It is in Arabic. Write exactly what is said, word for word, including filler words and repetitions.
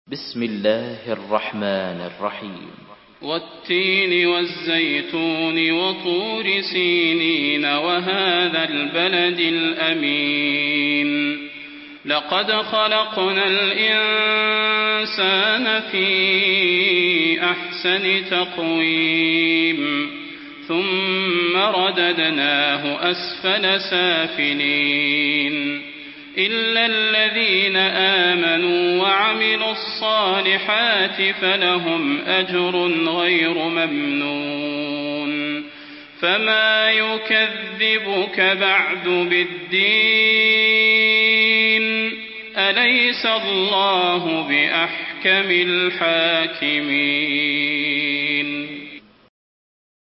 بسم الله الرحمن الرحيم والتين والزيتون وطور سينين وهذا البلد الأمين لقد خلقنا الإنسان في أحسن تقويم ثم رددناه أسفل سافلين إلا الذين آمنوا وعملوا الصالحات فلهم أجر غير ممنون فما يكذبك بعد بالدين أليس الله بأحكم الحاكمين.